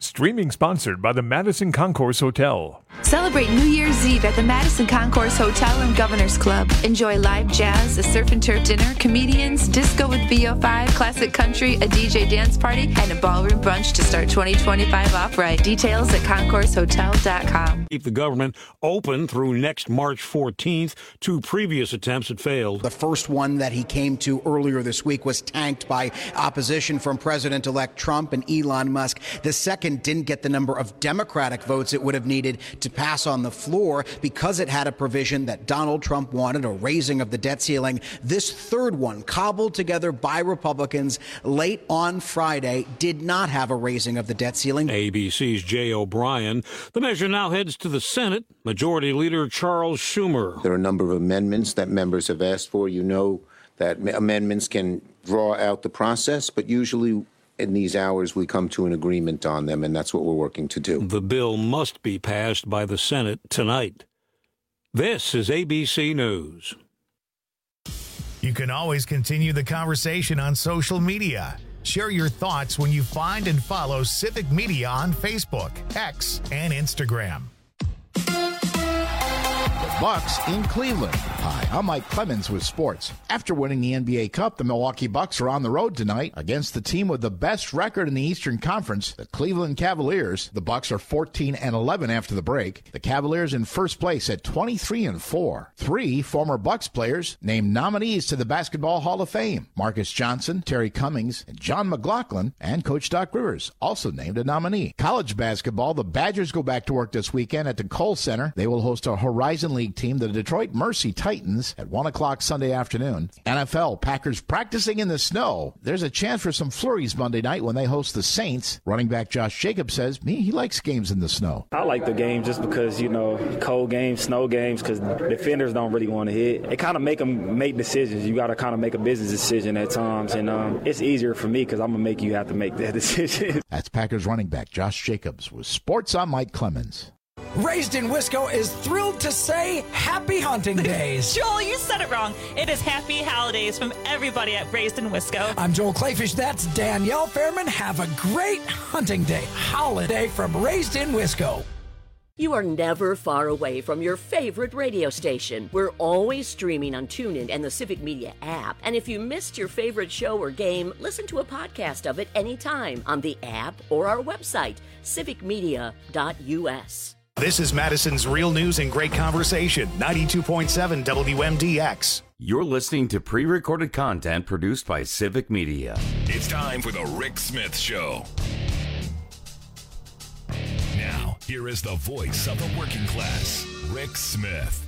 Streaming sponsored by the Madison Concourse Hotel. Celebrate New Year's Eve at the Madison Concourse Hotel and Governor's Club. Enjoy live jazz, a surf and turf dinner, comedians, disco with VO5, classic country, a DJ dance party, and a ballroom brunch to start 2025 off right. Details at concoursehotel.com. Keep the government open through next March 14th. Two previous attempts had failed. The first one that he came to earlier this week was tanked by opposition from President-elect Trump and Elon Musk. The second didn't get the number of Democratic votes it would have needed to pass on the floor because it had a provision that Donald Trump wanted, a raising of the debt ceiling. This third one, cobbled together by Republicans late on Friday, did not have a raising of the debt ceiling. ABC's Jay O'Brien. The measure now heads to the Senate. Majority Leader Charles Schumer. There are a number of amendments that members have asked for. You know that amendments can draw out the process, but usually in these hours, we come to an agreement on them, and that's what we're working to do. The bill must be passed by the Senate tonight. This is ABC News. You can always continue the conversation on social media. Share your thoughts when you find and follow Civic Media on Facebook, X, and Instagram. Bucks in Cleveland. Hi, I'm Mike Clemens with sports. After winning the NBA Cup, the Milwaukee Bucks are on the road tonight against the team with the best record in the Eastern Conference, the Cleveland Cavaliers. The Bucks are 14-11 after the break. The Cavaliers in first place at 23-4. Three former Bucks players named nominees to the Basketball Hall of Fame. Marcus Johnson, Terry Cummings, and John McLaughlin, and Coach Doc Rivers also named a nominee. College basketball, the Badgers go back to work this weekend at the Kohl Center. They will host a Horizon League team, the Detroit Mercy Titans, at 1 o'clock Sunday afternoon. NFL, Packers practicing in the snow. There's a chance for some flurries Monday night when they host the Saints. Running back Josh Jacobs says he likes games in the snow. I like the game just because, cold games, snow games, because defenders don't really want to hit. It kind of make them make decisions. You got to kind of make a business decision at times, and it's easier for me because I'm going to make you have to make that decision. That's Packers running back Josh Jacobs with Sports. I'm Mike Clemens. Raised in Wisco is thrilled to say Happy Hunting Days. Joel, you said it wrong. It is Happy Holidays from everybody at Raised in Wisco. I'm Joel Clayfish. That's Danielle Fairman. Have a great hunting day holiday from Raised in Wisco. You are never far away from your favorite radio station. We're always streaming on TuneIn and the Civic Media app. And if you missed your favorite show or game, listen to a podcast of it anytime on the app or our website, civicmedia.us. This is Madison's Real News and Great Conversation, 92.7 WMDX. You're listening to pre-recorded content produced by Civic Media. It's time for the Rick Smith Show. Now, here is the voice of the working class, Rick Smith.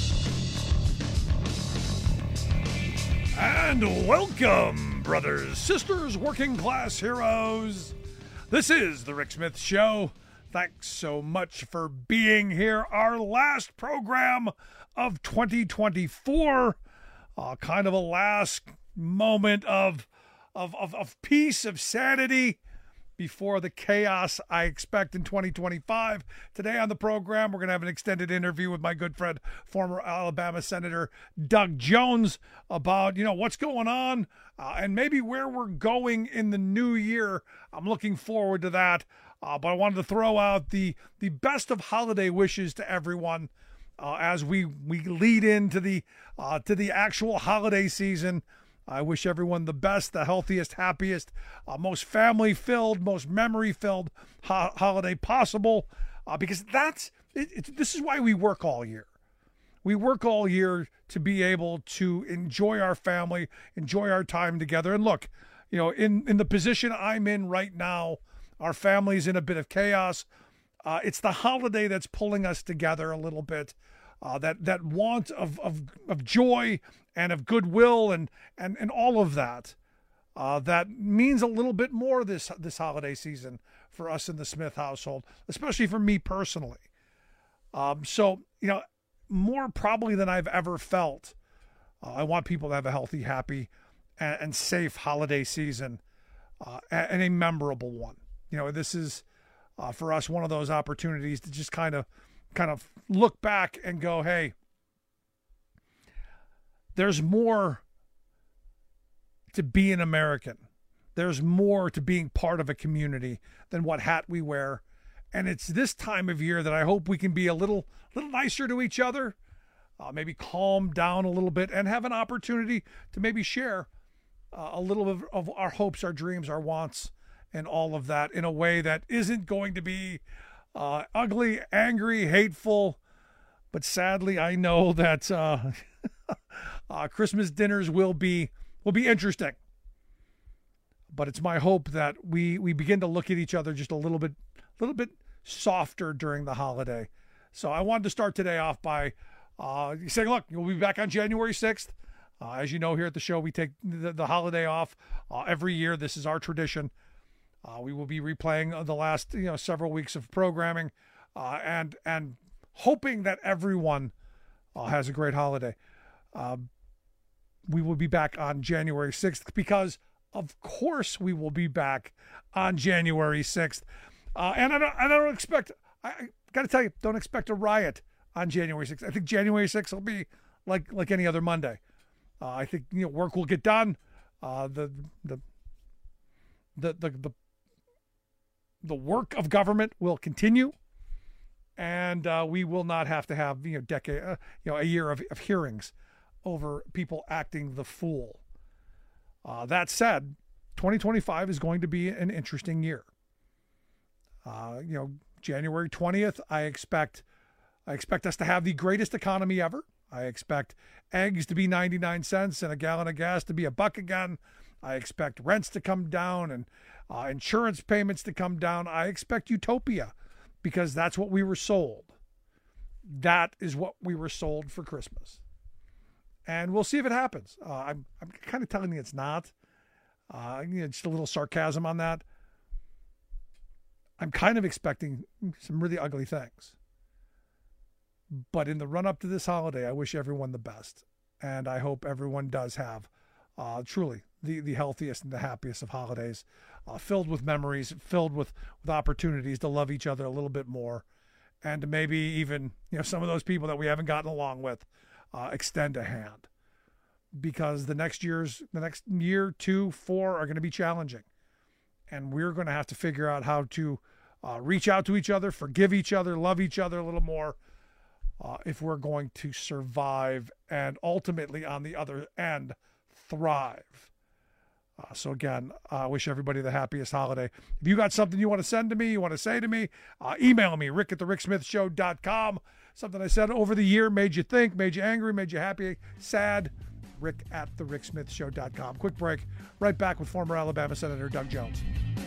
And welcome, brothers, sisters, working class heroes. This is the Rick Smith Show. Thanks so much for being here. Our last program of 2024. Kind of a last moment of peace, of sanity before the chaos I expect in 2025. Today on the program, we're going to have an extended interview with my good friend, former Alabama Senator Doug Jones, about, what's going on and maybe where we're going in the new year. I'm looking forward to that. But I wanted to throw out the best of holiday wishes to everyone as we lead into the actual holiday season. I wish everyone the best, the healthiest, happiest, most family-filled, most memory-filled holiday possible, because this is why we work all year. We work all year to be able to enjoy our family, enjoy our time together. And look, in the position I'm in right now, our family's in a bit of chaos. It's the holiday that's pulling us together a little bit. That want of joy and of goodwill and all of that. That means a little bit more this holiday season for us in the Smith household, especially for me personally. So, more probably than I've ever felt, I want people to have a healthy, happy, and safe holiday season, and a memorable one. This is for us one of those opportunities to just kind of look back and go, hey, there's more to be an American. there's more to being part of a community than what hat we wear. And it's this time of year that I hope we can be a little nicer to each other, maybe calm down a little bit, and have an opportunity to maybe share a little bit of our hopes, our dreams, our wants, and all of that in a way that isn't going to be ugly, angry, hateful. But sadly, I know that Christmas dinners will be interesting. But it's my hope that we begin to look at each other just a little bit softer during the holiday. So I wanted to start today off by saying, look, we'll be back on January 6th. As you know, here at the show, we take the holiday off every year. This is our tradition. We will be replaying the last several weeks of programming, and hoping that everyone has a great holiday. We will be back on January 6th because, of course, we will be back on January 6th. And I don't expect, I got to tell you, don't expect a riot on January 6th. I think January 6th will be like any other Monday. I think work will get done. The work of government will continue, and we will not have to have a year of hearings over people acting the fool. That said, 2025 is going to be an interesting year. January 20th, I expect us to have the greatest economy ever. I expect eggs to be 99 cents and a gallon of gas to be $1 again. I expect rents to come down and insurance payments to come down. I expect utopia, because that's what we were sold. That is what we were sold for Christmas. And we'll see if it happens. I'm kind of telling you it's not. Just a little sarcasm on that. I'm kind of expecting some really ugly things. But in the run-up to this holiday, I wish everyone the best. And I hope everyone does have truly the healthiest and the happiest of holidays, filled with memories, filled with opportunities to love each other a little bit more, and to maybe even some of those people that we haven't gotten along with extend a hand. Because the next year, 2, 4 are going to be challenging. And we're going to have to figure out how to reach out to each other, forgive each other, love each other a little more, if we're going to survive and ultimately, on the other end, thrive. So again, I wish everybody the happiest holiday. If you got something you want to send to me, you want to say to me, email me, rick@thericksmithshow.com. Something I said over the year made you think, made you angry, made you happy, sad, rick@thericksmithshow.com. Quick break. Right back with former Alabama Senator Doug Jones.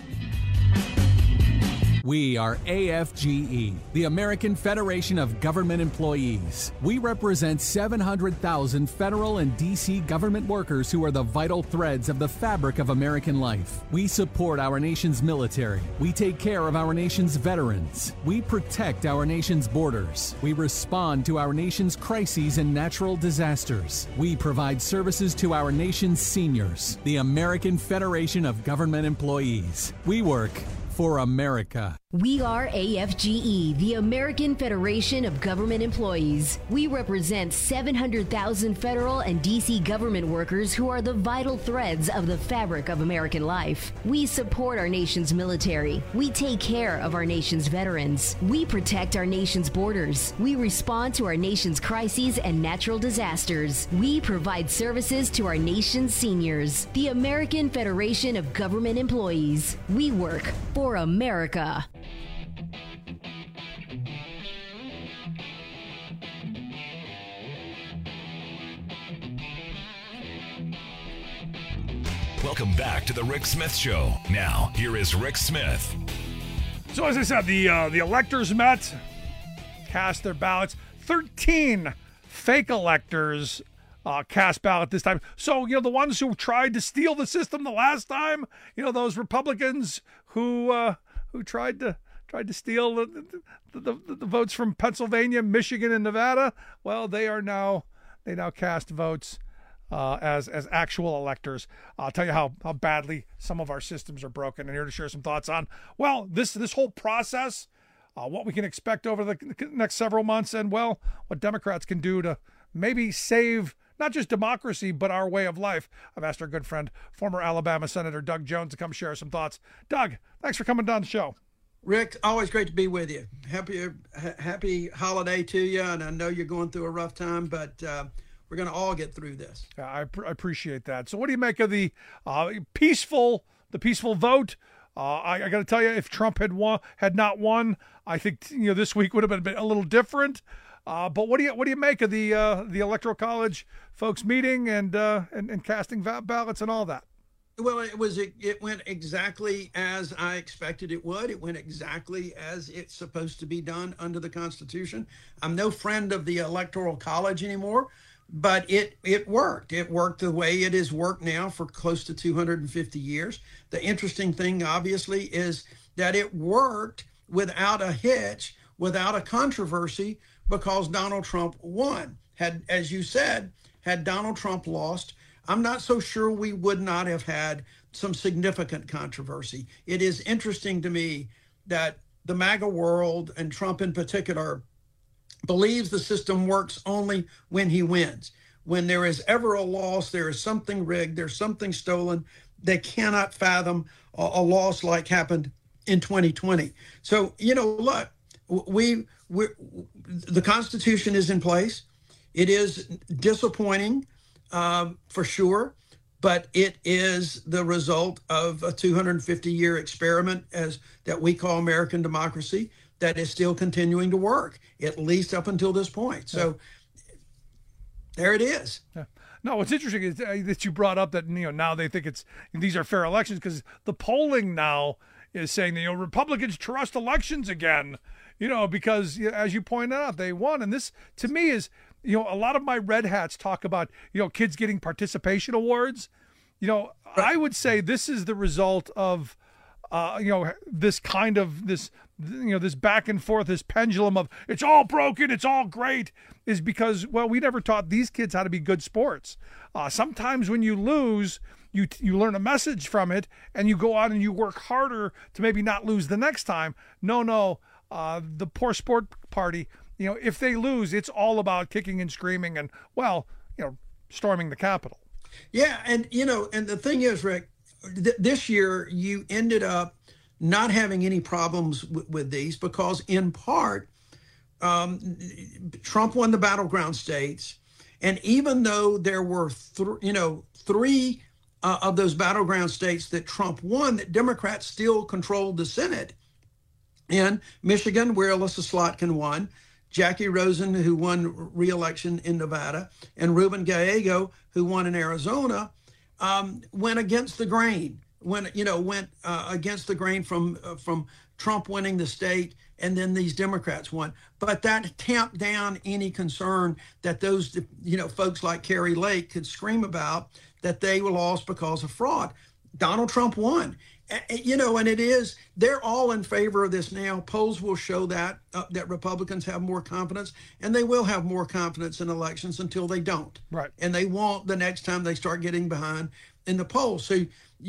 We are AFGE, the American Federation of Government Employees. We represent 700,000 federal and D.C. government workers who are the vital threads of the fabric of American life. We support our nation's military. We take care of our nation's veterans. We protect our nation's borders. We respond to our nation's crises and natural disasters. We provide services to our nation's seniors. The American Federation of Government Employees. We work for America. We are AFGE, the American Federation of Government Employees. We represent 700,000 federal and D.C. government workers who are the vital threads of the fabric of American life. We support our nation's military. We take care of our nation's veterans. We protect our nation's borders. We respond to our nation's crises and natural disasters. We provide services to our nation's seniors. The American Federation of Government Employees. We work for America. Welcome back to the Rick Smith Show. Now, here is Rick Smith. So as I said, the electors met, cast their ballots. 13 fake electors cast ballot this time. So, the ones who tried to steal the system the last time, those Republicans who tried to steal the votes from Pennsylvania, Michigan, and Nevada, well, they now cast votes as actual electors. I'll tell you how badly some of our systems are broken, and here to share some thoughts on, well, this whole process, what we can expect over the next several months, and, well, what Democrats can do to maybe save not just democracy, but our way of life. I've asked our good friend, former Alabama Senator Doug Jones, to come share some thoughts. Doug, thanks for coming down the show. Rick, always great to be with you. Happy holiday to you, and I know you're going through a rough time, but we're going to all get through this. Yeah, I appreciate that. So what do you make of the peaceful vote? I got to tell you, if Trump had not won, I think this week would have been a little different. But what do you make of the Electoral College folks meeting and casting ballots and all that? Well, it went exactly as I expected it would. It went exactly as it's supposed to be done under the Constitution. I'm no friend of the Electoral College anymore, but it worked. It worked the way it has worked now for close to 250 years. The interesting thing, obviously, is that it worked without a hitch, without a controversy, because Donald Trump won. As you said, had Donald Trump lost, I'm not so sure we would not have had some significant controversy. It is interesting to me that the MAGA world, and Trump in particular, believes the system works only when he wins. When there is ever a loss, there is something rigged, there's something stolen. They cannot fathom a loss like happened in 2020. So, look, the Constitution is in place. It is disappointing, for sure, but it is the result of a 250-year experiment that we call American democracy that is still continuing to work, at least up until this point. So there it is. Yeah. No, what's interesting is that you brought up that now they think these are fair elections, because the polling now is saying that Republicans trust elections again, because as you pointed out, they won. And this, to me, is a lot of my red hats talk about kids getting participation awards. I would say this is the result of this kind of this back and forth, this pendulum of it's all broken, it's all great, is because, well, we never taught these kids how to be good sports. Sometimes when you lose, you learn a message from it, and you go out and you work harder to maybe not lose the next time. No, the poor sport party, if they lose, it's all about kicking and screaming and, storming the Capitol. Yeah, and and the thing is, Rick, this year you ended up not having any problems with these because, in part, Trump won the battleground states, and even though there were three of those battleground states that Trump won, that Democrats still controlled the Senate. In Michigan, where Alyssa Slotkin won, Jackie Rosen, who won re-election in Nevada, and Ruben Gallego, who won in Arizona, went against the grain. Went against the grain from Trump winning the state, and then these Democrats won. But that tamped down any concern that those folks like Kari Lake could scream about that they were lost because of fraud. Donald Trump won. And they're all in favor of this now. Polls will show that Republicans have more confidence, and they will have more confidence in elections until they don't. Right. And they won't the next time they start getting behind in the polls. So,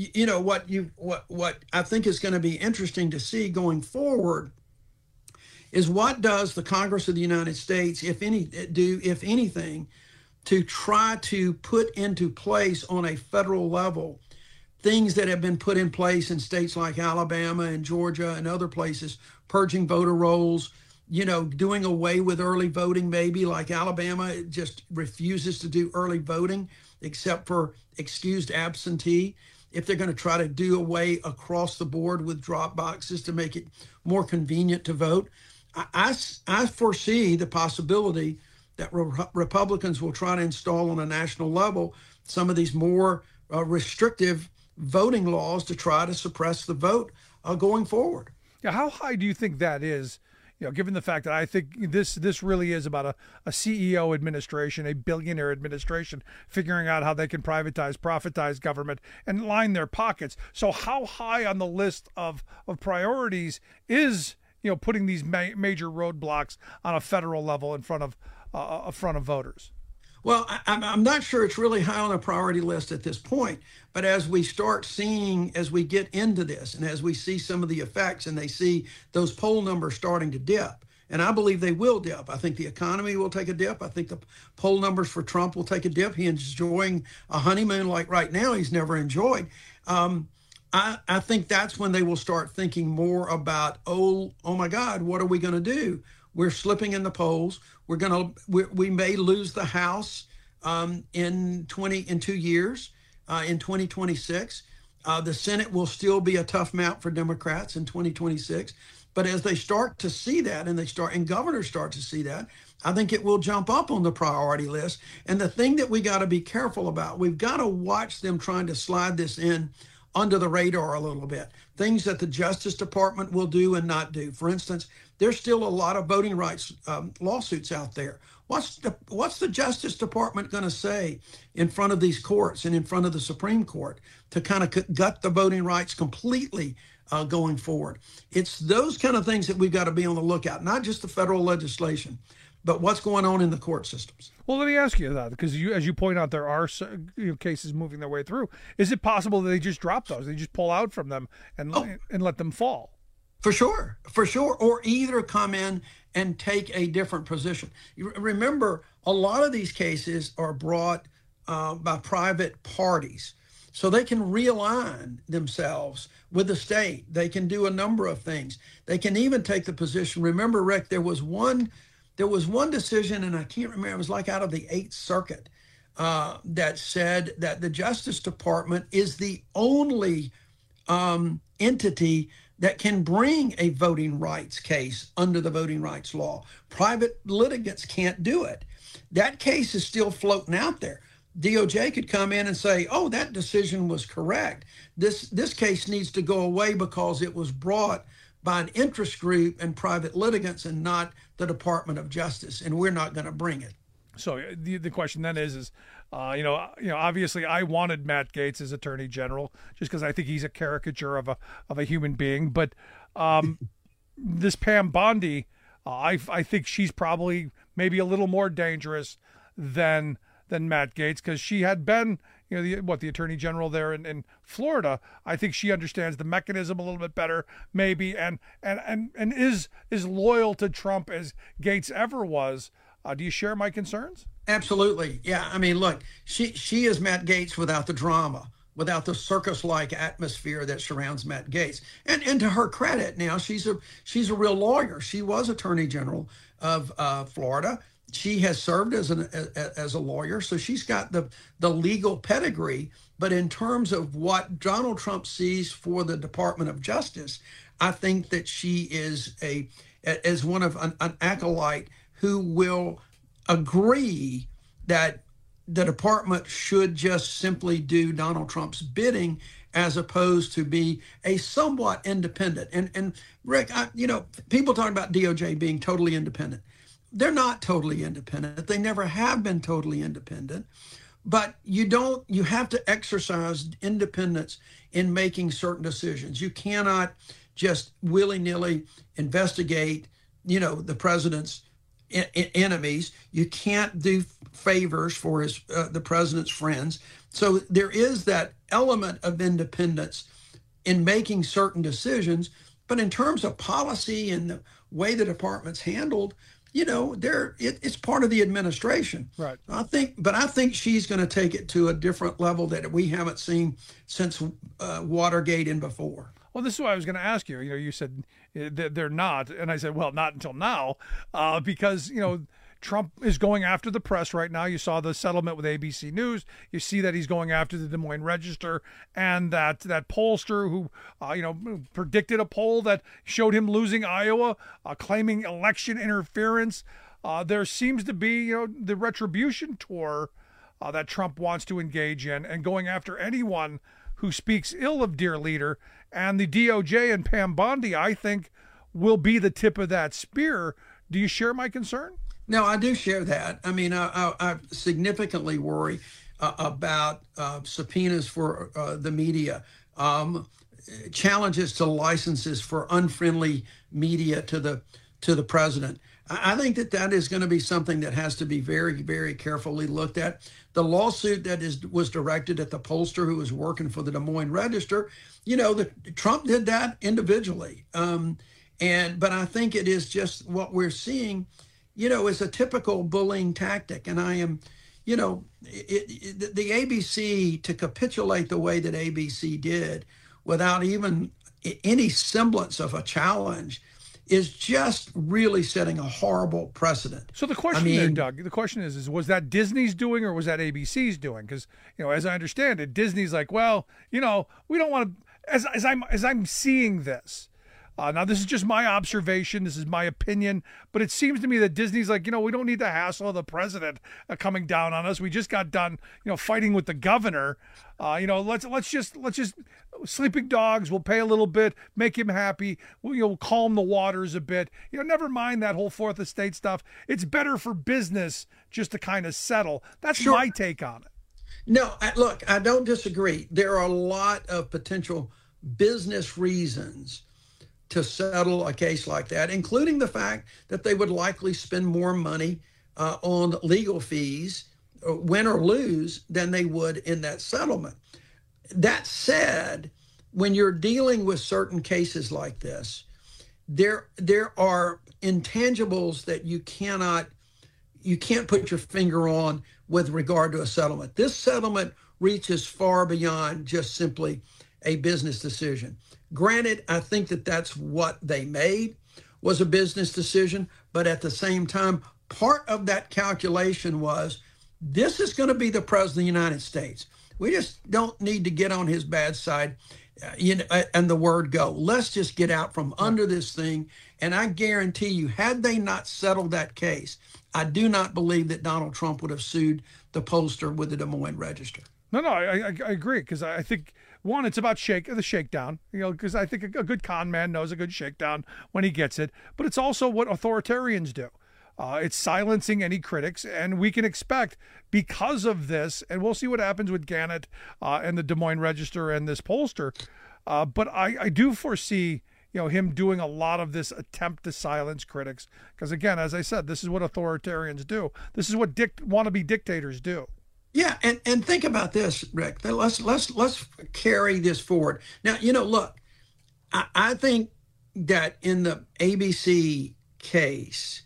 what I think is going to be interesting to see going forward is what does the Congress of the United States, if anything, to try to put into place on a federal level things that have been put in place in states like Alabama and Georgia and other places, purging voter rolls, doing away with early voting, maybe like Alabama just refuses to do early voting except for excused absentee. If they're going to try to do away across the board with drop boxes to make it more convenient to vote, I foresee the possibility that Republicans will try to install on a national level some of these more restrictive voting laws to try to suppress the vote going forward. Yeah, how high do you think that is? Given the fact that I think this really is about a CEO administration, a billionaire administration, figuring out how they can profitize government and line their pockets. So how high on the list of priorities is putting these major roadblocks on a federal level in front of voters? Well, I'm not sure it's really high on the priority list at this point, but as we start seeing, as we get into this, and as we see some of the effects, and they see those poll numbers starting to dip, and I believe they will dip. I think the economy will take a dip. I think the poll numbers for Trump will take a dip. He's enjoying a honeymoon like right now he's never enjoyed. I think that's when they will start thinking more about, oh my God, what are we going to do? We're slipping in the polls. We may lose the House in 2 years, in 2026. The Senate will still be a tough mount for Democrats in 2026. But as they start to see that, and governors start to see that, I think it will jump up on the priority list. And the thing that we got to be careful about, we've got to watch them trying to slide this in under the radar a little bit. Things that the Justice Department will do and not do. For instance, there's still a lot of voting rights lawsuits out there. What's the Justice Department going to say in front of these courts and in front of the Supreme Court to kind of gut the voting rights completely going forward? It's those kind of things that we've got to be on the lookout, not just the federal legislation, but what's going on in the court systems. Well, let me ask you that, because as you point out, there are cases moving their way through. Is it possible that they just drop those? They just pull out from them and let them fall? For sure. Or either come in and take a different position. Remember, a lot of these cases are brought by private parties, so they can realign themselves with the state. They can do a number of things. They can even take the position. Remember, Rick, there was one decision, and I can't remember, it was like out of the 8th Circuit, that said that the Justice Department is the only entity that can bring a voting rights case under the voting rights law. Private litigants can't do it. That case is still floating out there. DOJ could come in and say, oh, that decision was correct. This case needs to go away because it was brought by an interest group and private litigants and not the Department of Justice, and we're not going to bring it. So the question then is obviously I wanted Matt Gaetz as Attorney General just because I think he's a caricature of a human being. But this Pam Bondi, I think she's probably maybe a little more dangerous than Matt Gaetz, because she had been the Attorney General there in Florida. I think she understands the mechanism a little bit better, maybe, and is loyal to Trump as Gaetz ever was. Do you share my concerns? Absolutely. Yeah. I mean, look, she is Matt Gaetz without the drama, without the circus-like atmosphere that surrounds Matt Gaetz. And to her credit, now she's a real lawyer. She was Attorney General of Florida. She has served as a lawyer, so she's got the legal pedigree. But in terms of what Donald Trump sees for the Department of Justice, I think that she is as one of an acolyte who will agree that the department should just simply do Donald Trump's bidding, as opposed to be a somewhat independent. And Rick, people talk about DOJ being totally independent. They're not totally independent. They never have been totally independent. But you have to exercise independence in making certain decisions. You cannot just willy-nilly investigate, the president's enemies. You can't do favors for the president's friends. So there is that element of independence in making certain decisions. But in terms of policy and the way the department's handled, it's part of the administration. Right. I think she's going to take it to a different level that we haven't seen since Watergate and before. Well, this is what I was going to ask you. You said they're not, and I said, well, not until now, because Trump is going after the press right now. You saw the settlement with ABC News. You see that he's going after the Des Moines Register and that pollster who, predicted a poll that showed him losing Iowa, claiming election interference. There seems to be, the retribution tour that Trump wants to engage in, and going after anyone who speaks ill of dear leader. And the DOJ and Pam Bondi, I think, will be the tip of that spear. Do you share my concern? No, I do share that. I mean, I significantly worry about subpoenas for the media, challenges to licenses for unfriendly media to the president. I think that is going to be something that has to be very, very carefully looked at. The lawsuit that was directed at the pollster who was working for the Des Moines Register, Trump did that individually. And But I think it is just what we're seeing, is a typical bullying tactic. And I am, the ABC, to capitulate the way that ABC did without even any semblance of a challenge, is just really setting a horrible precedent. So the question there, Doug, the question is was that Disney's doing or was that ABC's doing? Because, as I understand it, Disney's like, well, we don't want to, as I'm seeing this, now this is just my observation, this is my opinion, but it seems to me that Disney's like, we don't need the hassle of the president coming down on us. We just got done, fighting with the governor. Let's just sleeping dogs. We'll pay a little bit, make him happy. We'll calm the waters a bit. Never mind that whole Fourth Estate stuff. It's better for business just to kind of settle. That's my take on it. No, look, I don't disagree. There are a lot of potential business reasons to settle a case like that, including the fact that they would likely spend more money on legal fees, win or lose, than they would in that settlement. That said, when you're dealing with certain cases like this, there are intangibles that you can't put your finger on with regard to a settlement. This settlement reaches far beyond just simply a business decision. Granted, I think that that's what they made, was a business decision, but at the same time, part of that calculation was, this is going to be the president of the United States. We just don't need to get on his bad side, and the word go. Let's just get out from under this thing. And I guarantee you, had they not settled that case, I do not believe that Donald Trump would have sued the pollster with the Des Moines Register. No, I agree, because I think, one, it's about the shakedown, because I think a good con man knows a good shakedown when he gets it, but it's also what authoritarians do. It's silencing any critics, and we can expect, because of this, and we'll see what happens with Gannett and the Des Moines Register and this pollster, but I do foresee him doing a lot of this attempt to silence critics, because again, as I said, this is what authoritarians do. This is what wannabe dictators do. Yeah, and think about this, Rick. Let's carry this forward. Now, look, I think that in the ABC case,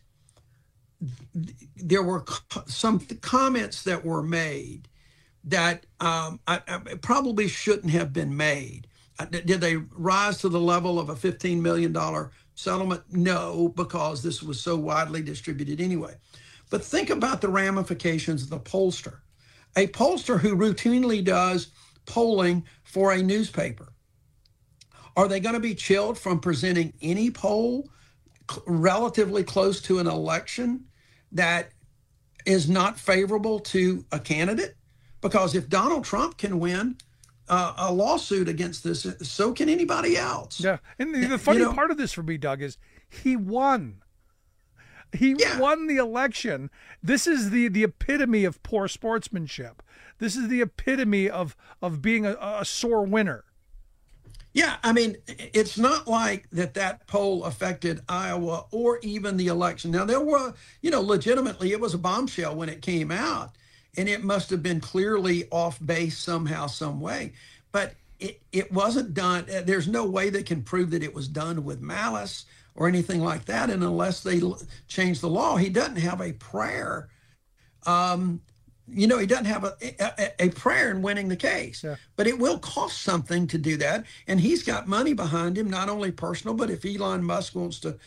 there were some comments that were made that I probably shouldn't have been made. Did they rise to the level of a $15 million settlement? No, because this was so widely distributed anyway. But think about the ramifications of the pollster. A pollster who routinely does polling for a newspaper. Are they going to be chilled from presenting any poll relatively close to an election that is not favorable to a candidate? Because if Donald Trump can win a lawsuit against this, so can anybody else. Yeah, and the funny part of this for me, Doug, is he won. He won the election. This is the epitome of poor sportsmanship. This is the epitome of being a sore winner. Yeah, I mean, it's not like that poll affected Iowa or even the election. Now, there were, legitimately, it was a bombshell when it came out, and it must have been clearly off base somehow, some way. But it wasn't done. There's no way they can prove that it was done with malice or anything like that. And unless they change the law, he doesn't have a prayer. He doesn't have a prayer in winning the case. Yeah. But it will cost something to do that. And he's got money behind him, not only personal, but if Elon Musk wants to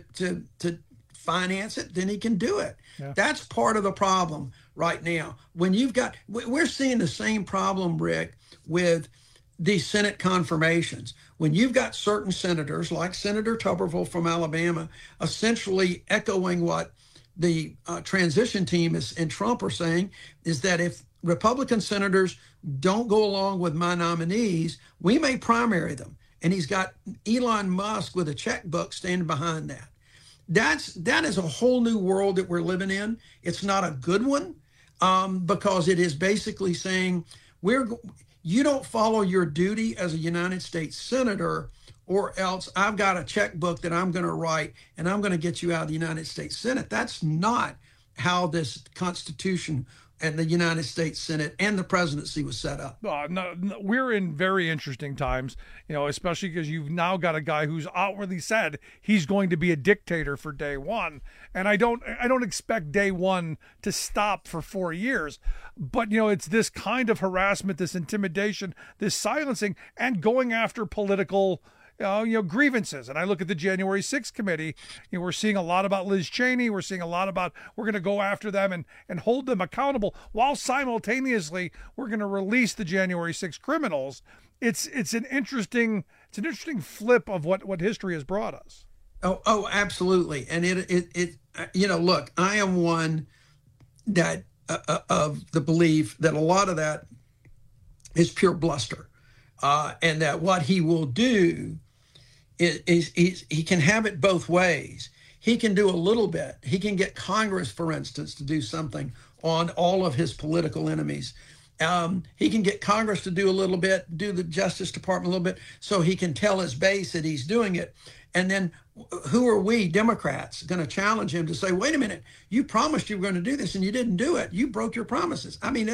finance it, then he can do it. Yeah. That's part of the problem right now. When we're seeing the same problem, Rick, with these Senate confirmations. When you've got certain senators, like Senator Tuberville from Alabama, essentially echoing what the transition team and Trump are saying, is that if Republican senators don't go along with my nominees, we may primary them. And he's got Elon Musk with a checkbook standing behind that. That is a whole new world that we're living in. It's not a good one because it is basically saying you don't follow your duty as a United States senator, or else I've got a checkbook that I'm going to write and I'm going to get you out of the United States Senate. That's not how this Constitution and the United States Senate and the presidency was set up. No, we're in very interesting times, especially because you've now got a guy who's outwardly said he's going to be a dictator for day one. And I don't expect day one to stop for 4 years. But, it's this kind of harassment, this intimidation, this silencing, and going after political grievances. And I look at the January 6th committee, we're seeing a lot about Liz Cheney. We're seeing a lot about, we're going to go after them and hold them accountable while simultaneously we're going to release the January 6th criminals. It's an interesting flip of what history has brought us. Oh, absolutely. And it look, I am one that of the belief that a lot of that is pure bluster, and that what he will do is he can have it both ways. He can do a little bit. He can get Congress, for instance, to do something on all of his political enemies. He can get Congress to do a little bit, do the Justice Department a little bit, so he can tell his base that he's doing it. And then who are we, Democrats, going to challenge him to say, wait a minute, you promised you were going to do this and you didn't do it. You broke your promises. I mean,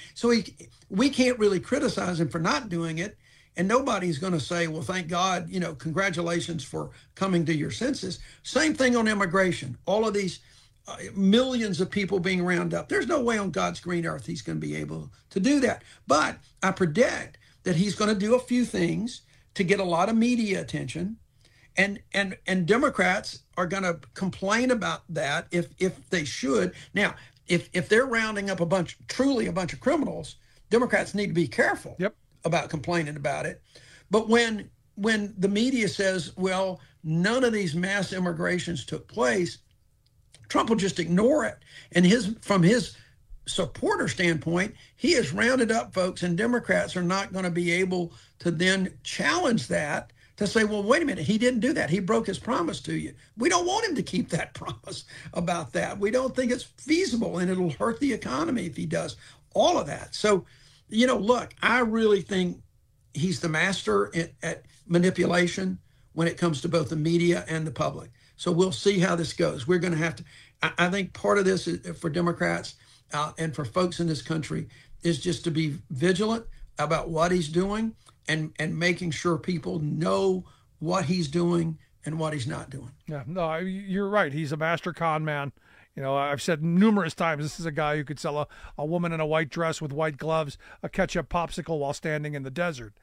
we can't really criticize him for not doing it. And nobody's going to say, well, thank God, congratulations for coming to your senses. Same thing on immigration. All of these millions of people being rounded up. There's no way on God's green earth he's going to be able to do that. But I predict that he's going to do a few things to get a lot of media attention. And Democrats are going to complain about that if they should. Now, if they're rounding up a bunch of criminals, Democrats need to be careful. Yep. About complaining about it. But when the media says, well, none of these mass immigrations took place, Trump will just ignore it. And from his supporter standpoint, he has rounded up folks, and Democrats are not going to be able to then challenge that to say, well, wait a minute, he didn't do that. He broke his promise to you. We don't want him to keep that promise about that. We don't think it's feasible, and it'll hurt the economy if he does all of that. So, look, I really think he's the master at manipulation when it comes to both the media and the public. So we'll see how this goes. We're going to have to, I think part of this is for Democrats and for folks in this country is just to be vigilant about what he's doing and making sure people know what he's doing and what he's not doing. Yeah, no, you're right. He's a master con man. I've said numerous times, this is a guy who could sell a woman in a white dress with white gloves a ketchup popsicle while standing in the desert.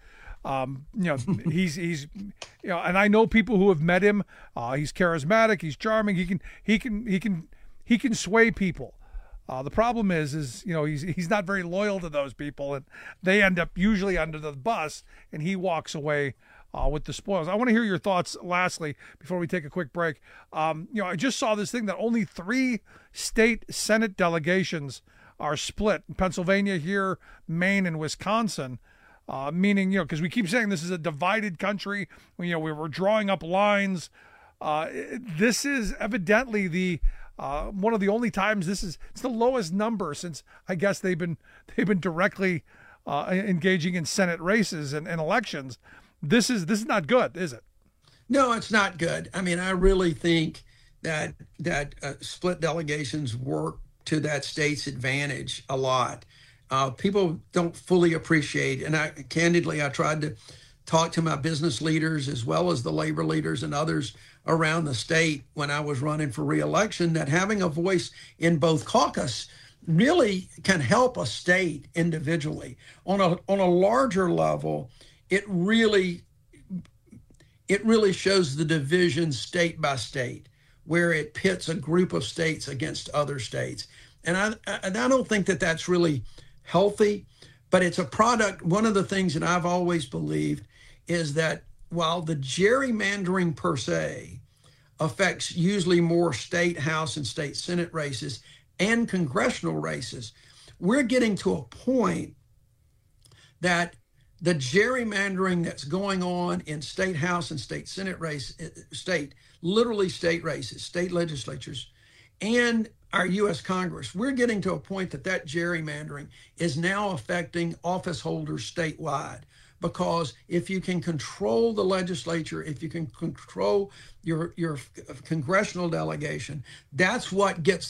He's and I know people who have met him. He's charismatic. He's charming. He can sway people. The problem is he's not very loyal to those people, and they end up usually under the bus, and he walks away with the spoils. I want to hear your thoughts lastly before we take a quick break. I just saw this thing that only 3 state Senate delegations are split. Pennsylvania here, Maine, and Wisconsin. Meaning, because we keep saying this is a divided country. We were drawing up lines. This is evidently the one of the only times it's the lowest number since I guess they've been directly engaging in Senate races and elections. This is not good, is it? No, it's not good. I mean, I really think that split delegations work to that state's advantage a lot. People don't fully appreciate, and I tried to talk to my business leaders as well as the labor leaders and others around the state when I was running for re-election, that having a voice in both caucus really can help a state individually. On a larger level, it really shows the division state by state, where it pits a group of states against other states. And I don't think that that's really healthy, but it's a product. One of the things that I've always believed is that while the gerrymandering per se affects usually more state House and state Senate races and congressional races, we're getting to a point that the gerrymandering that's going on in state House and state Senate literally state races, state legislatures, and our U.S. Congress, we're getting to a point that gerrymandering is now affecting office holders statewide. Because if you can control the legislature, if you can control your congressional delegation, that's what gets the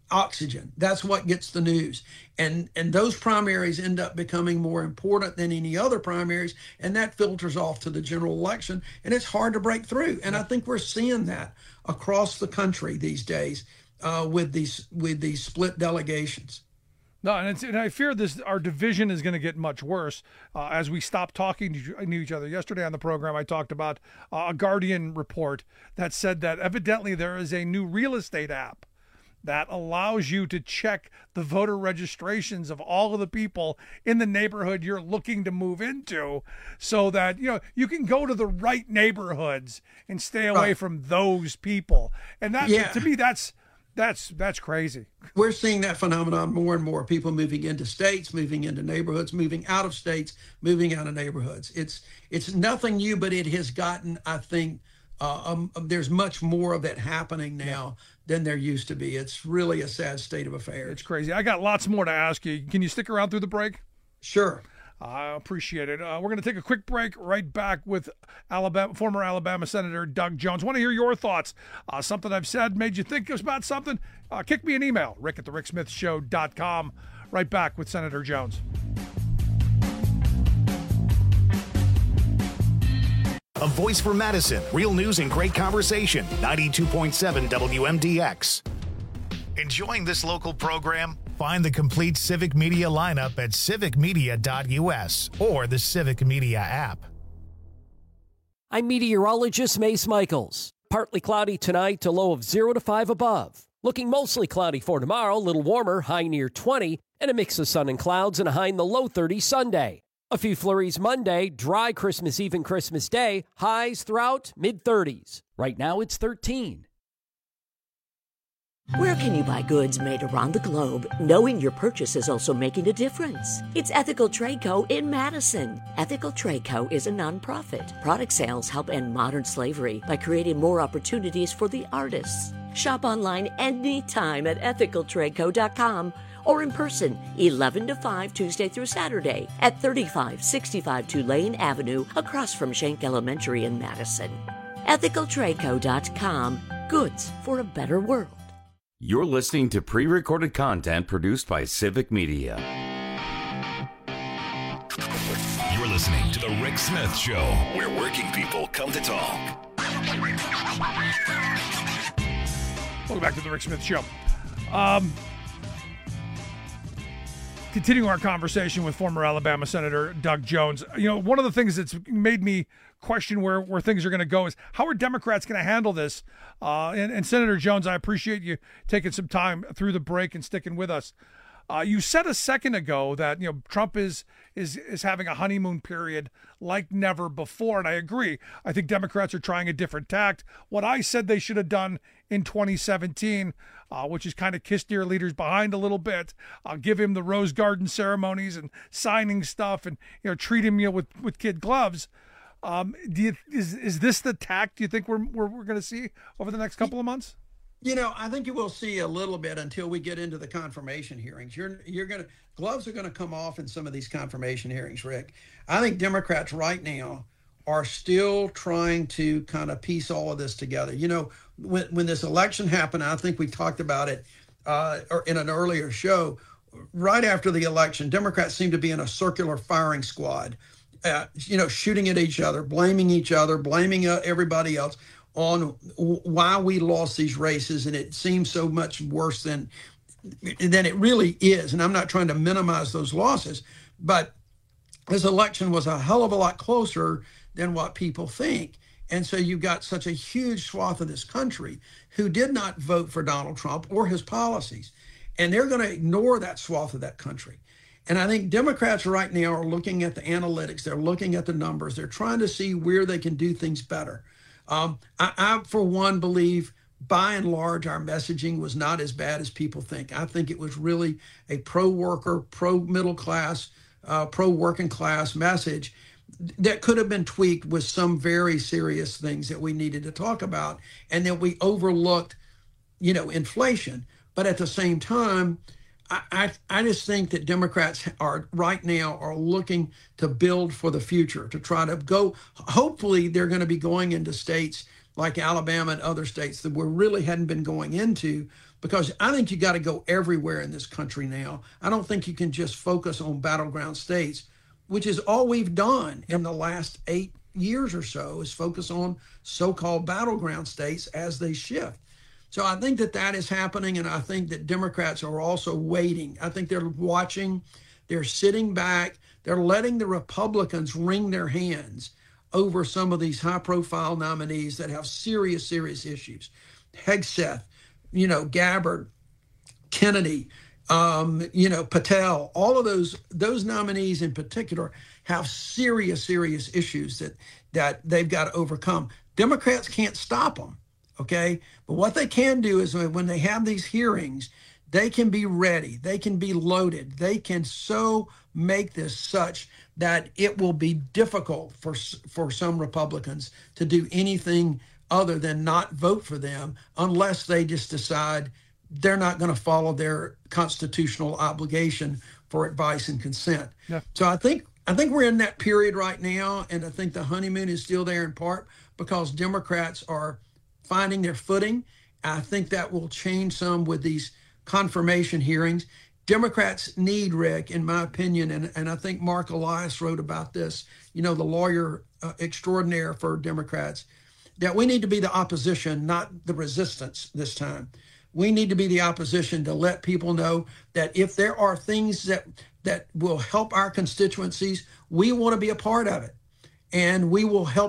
oxygen. That's what gets the news. And those primaries end up becoming more important than any other primaries, and that filters off to the general election, and it's hard to break through. And I think we're seeing that across the country these days with these split delegations. No, and I fear our division is going to get much worse as we stop talking to each other. Yesterday on the program, I talked about a Guardian report that said that evidently there is a new real estate app that allows you to check the voter registrations of all of the people in the neighborhood you're looking to move into, so that you can go to the right neighborhoods and stay away from those people. And that, to me, that's crazy. We're seeing that phenomenon more and more. People moving into states, moving into neighborhoods, moving out of states, moving out of neighborhoods. It's nothing new, but it has gotten, I think, there's much more of that happening now than there used to be. It's really a sad state of affairs. It's crazy. I got lots more to ask you. Can you stick around through the break? Sure. I appreciate it. We're going to take a quick break, right back with former Alabama Senator Doug Jones. Want to hear your thoughts. Something I've said made you think about something? Kick me an email, rick@thericksmithshow.com. Right back with Senator Jones. A voice for Madison. Real news and great conversation. 92.7 WMDX. Enjoying this local program? Find the complete Civic Media lineup at civicmedia.us or the Civic Media app. I'm meteorologist Mace Michaels. Partly cloudy tonight, a low of 0 to 5 above. Looking mostly cloudy for tomorrow, a little warmer, high near 20, and a mix of sun and clouds and a high in the low 30s Sunday. A few flurries Monday, dry Christmas Eve and Christmas Day, highs throughout mid-30s. Right now it's 13. Where can you buy goods made around the globe, knowing your purchase is also making a difference? It's Ethical Trade Co. in Madison. Ethical Trade Co. is a nonprofit. Product sales help end modern slavery by creating more opportunities for the artists. Shop online anytime at ethicaltradeco.com or in person 11 to 5 Tuesday through Saturday at 3565 Tulane Avenue across from Schenck Elementary in Madison. ethicaltradeco.com. Goods for a better world. You're listening to pre-recorded content produced by Civic Media. You're listening to The Rick Smith Show, where working people come to talk. Welcome back to The Rick Smith Show. Continuing our conversation with former Alabama Senator Doug Jones, one of the things that's made me question where things are going to go is how are Democrats going to handle this? And Senator Jones, I appreciate you taking some time through the break and sticking with us. You said a second ago that Trump is having a honeymoon period like never before, and I agree. I think Democrats are trying a different tact. What I said they should have done in 2017, which is kind of kiss their leaders behind a little bit, give him the Rose Garden ceremonies and signing stuff, and treat him with kid gloves. Is this the tact you think we're going to see over the next couple of months? I think you will see a little bit until we get into the confirmation hearings. Gloves are going to come off in some of these confirmation hearings, Rick. I think Democrats right now are still trying to kind of piece all of this together. When this election happened, I think we talked about it in an earlier show. Right after the election, Democrats seem to be in a circular firing squad, shooting at each other, blaming everybody else on why we lost these races, and it seems so much worse than it really is. And I'm not trying to minimize those losses, but this election was a hell of a lot closer than what people think. And so you've got such a huge swath of this country who did not vote for Donald Trump or his policies, and they're going to ignore that swath of that country. And I think Democrats right now are looking at the analytics, they're looking at the numbers, they're trying to see where they can do things better. I, for one, believe by and large our messaging was not as bad as people think. I think it was really a pro-worker, pro-middle class, pro-working class message that could have been tweaked with some very serious things that we needed to talk about, and that we overlooked, inflation. But at the same time, I just think that Democrats are right now looking to build for the future, to try to go. Hopefully, they're going to be going into states like Alabama and other states that we really hadn't been going into, because I think you got to go everywhere in this country now. I don't think you can just focus on battleground states, which is all we've done in the last 8 years or so, is focus on so-called battleground states as they shift. So I think that that is happening, and I think that Democrats are also waiting. I think they're watching, they're sitting back, they're letting the Republicans wring their hands over some of these high-profile nominees that have serious, serious issues. Hegseth, Gabbard, Kennedy, Patel, all of those nominees in particular have serious, serious issues that they've got to overcome. Democrats can't stop them, okay? But what they can do is when they have these hearings, they can be ready, they can be loaded, they can so make this such that it will be difficult for some Republicans to do anything other than not vote for them, unless they just decide they're not going to follow their constitutional obligation for advice and consent. Yeah. So I think we're in that period right now, and I think the honeymoon is still there in part because Democrats are finding their footing. I think that will change some with these confirmation hearings. Democrats need, Rick, in my opinion, and I think Mark Elias wrote about this, the lawyer extraordinaire for Democrats, that we need to be the opposition, not the resistance this time. We need to be the opposition to let people know that if there are things that will help our constituencies, we want to be a part of it. And we will help,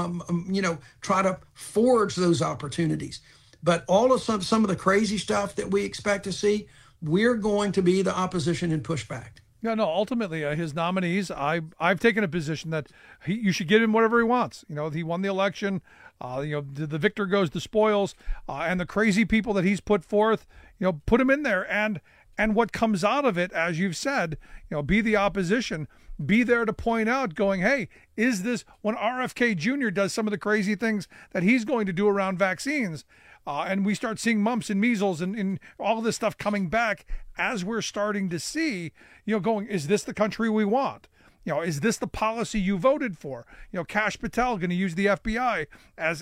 try to forge those opportunities. But all of some of the crazy stuff that we expect to see, we're going to be the opposition and push back. No, ultimately, his nominees, I've taken a position that you should give him whatever he wants. He won the election. The victor goes the spoils, and the crazy people that he's put forth, put him in there. And what comes out of it, as you've said, be the opposition, be there to point out, going, hey, is this, when RFK Jr. does some of the crazy things that he's going to do around vaccines, and we start seeing mumps and measles and all this stuff coming back, as we're starting to see, going, is this the country we want? Is this the policy you voted for? Kash Patel going to use the FBI as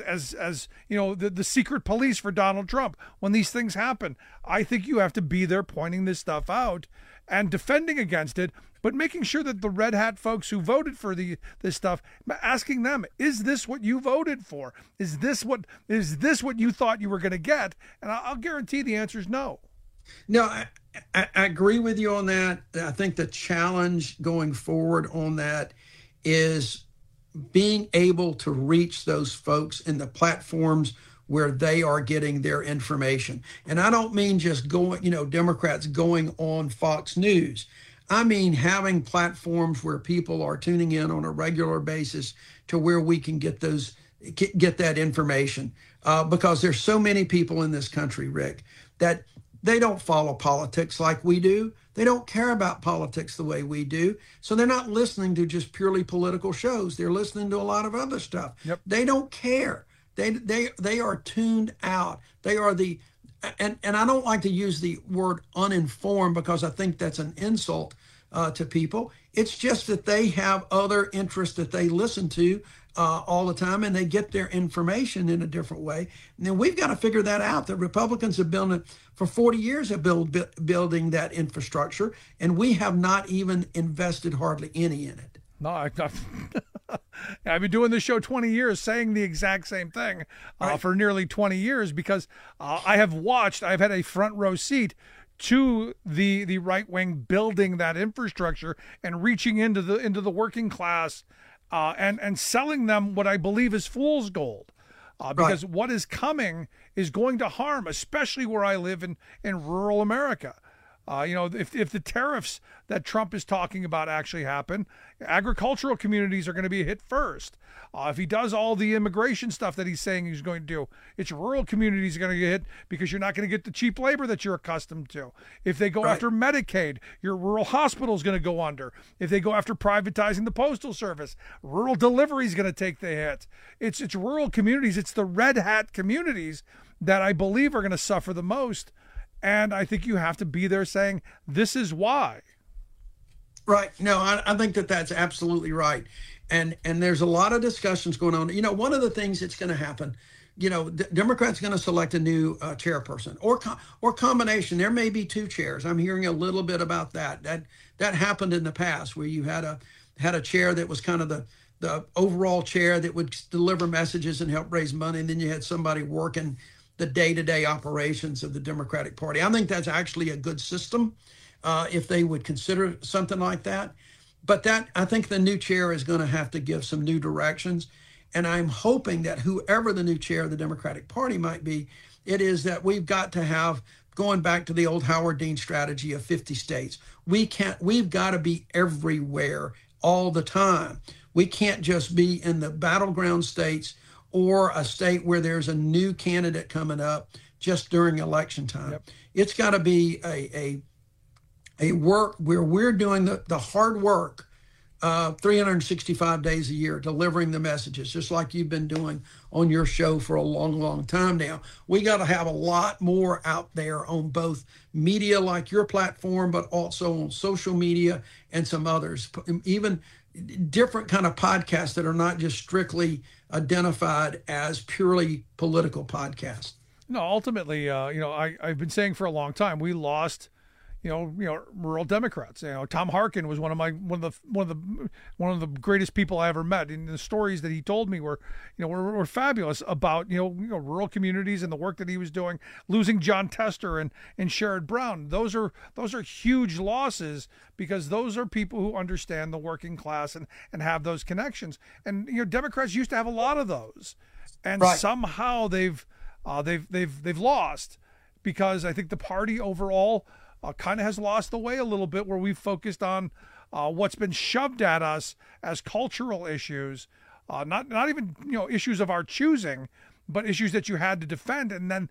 the secret police for Donald Trump when these things happen. I think you have to be there pointing this stuff out and defending against it, but making sure that the red hat folks who voted for this stuff, asking them, is this what you voted for? Is this what you thought you were going to get? And I'll guarantee the answer is no. No, I agree with you on that. I think the challenge going forward on that is being able to reach those folks in the platforms where they are getting their information. And I don't mean just going, Democrats going on Fox News. I mean having platforms where people are tuning in on a regular basis to where we can get that information. Because there's so many people in this country, Rick, that they don't follow politics like we do. They don't care about politics the way we do. So they're not listening to just purely political shows. They're listening to a lot of other stuff. Yep. They don't care. They are tuned out. They are and I don't like to use the word uninformed because I think that's an insult to people. It's just that they have other interests that they listen to all the time, and they get their information in a different way. And then we've got to figure that out. The Republicans have built it for 40 years, building that infrastructure, and we have not even invested hardly any in it. No, I've been doing this show 20 years, saying the exact same thing for nearly 20 years because I've had a front row seat to the right wing building that infrastructure and reaching into the working class and selling them what I believe is fool's gold. Because what is coming is going to harm, especially where I live in rural America. If the tariffs that Trump is talking about actually happen, agricultural communities are going to be hit first. If he does all the immigration stuff that he's saying he's going to do, it's rural communities are going to get hit because you're not going to get the cheap labor that you're accustomed to. If they go after Medicaid, your rural hospital is going to go under. If they go after privatizing the Postal Service, rural delivery is going to take the hit. It's rural communities. It's the red hat communities that I believe are going to suffer the most. And I think you have to be there saying, this is why. Right. No, I think that's absolutely right. And there's a lot of discussions going on. One of the things that's going to happen, Democrats going to select a new chairperson or combination. There may be two chairs. I'm hearing a little bit about that. That happened in the past where you had a chair that was kind of the overall chair that would deliver messages and help raise money, and then you had somebody working the day-to-day operations of the Democratic Party. I think that's actually a good system if they would consider something like that. But I think the new chair is going to have to give some new directions. And I'm hoping that whoever the new chair of the Democratic Party might be, it is that we've got to have, going back to the old Howard Dean strategy of 50 states, we've got to be everywhere all the time. We can't just be in the battleground states or a state where there's a new candidate coming up just during election time. Yep. It's got to be a work where we're doing the hard work 365 days a year, delivering the messages, just like you've been doing on your show for a long, long time now. We got to have a lot more out there on both media like your platform, but also on social media and some others, even different kind of podcasts that are not just strictly identified as purely political podcasts. No, ultimately, I've been saying for a long time, we lost rural Democrats. Tom Harkin was one of the greatest people I ever met. And the stories that he told me were fabulous about rural communities and the work that he was doing. Losing John Tester and Sherrod Brown, those are huge losses, because those are people who understand the working class and have those connections. And Democrats used to have a lot of those, and right. Somehow they've lost, because I think the party overall kind of has lost the way a little bit, where we've focused on what's been shoved at us as cultural issues, not even issues of our choosing, but issues that you had to defend. And then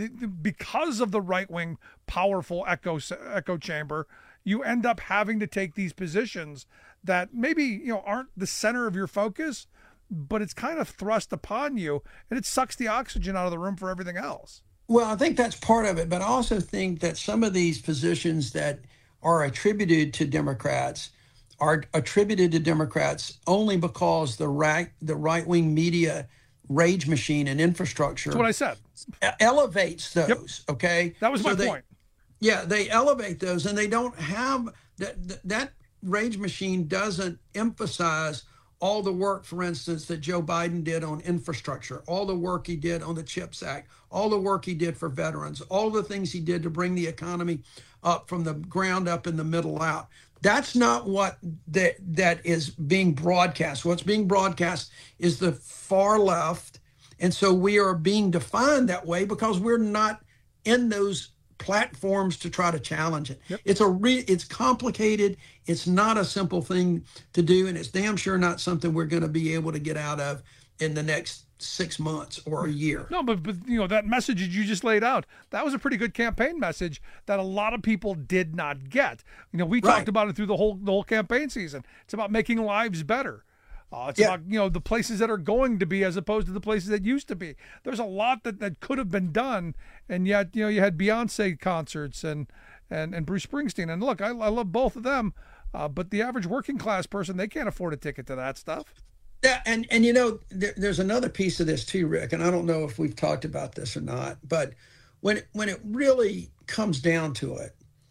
because of the right-wing powerful echo chamber, you end up having to take these positions that maybe aren't the center of your focus, but it's kind of thrust upon you, and it sucks the oxygen out of the room for everything else. Well, I think that's part of it, but I also think that some of these positions that are attributed to Democrats are attributed to Democrats only because the right-wing media rage machine and infrastructure. That's what I said. Elevates those, yep. Okay? That was my point. Yeah, they elevate those, and they don't have that rage machine doesn't emphasize all the work, for instance, that Joe Biden did on infrastructure, all the work he did on the CHIPS Act, all the work he did for veterans, all the things he did to bring the economy up from the ground up and the middle out. That's not what that is being broadcast. What's being broadcast is the far left. And so we are being defined that way because we're not in those platforms to try to challenge it. Yep. It's complicated. It's not a simple thing to do, and it's damn sure not something we're going to be able to get out of in the next 6 months or a year. No, but that message that you just laid out, that was a pretty good campaign message that a lot of people did not get. We talked about it through the whole campaign season. It's about making lives better. It's about the places that are going to be as opposed to the places that used to be. There's a lot that could have been done, and yet you had Beyonce concerts and Bruce Springsteen. And look, I love both of them, but the average working class person, they can't afford a ticket to that stuff. Yeah, and there's another piece of this too, Rick, and I don't know if we've talked about this or not, but when it really comes down to it,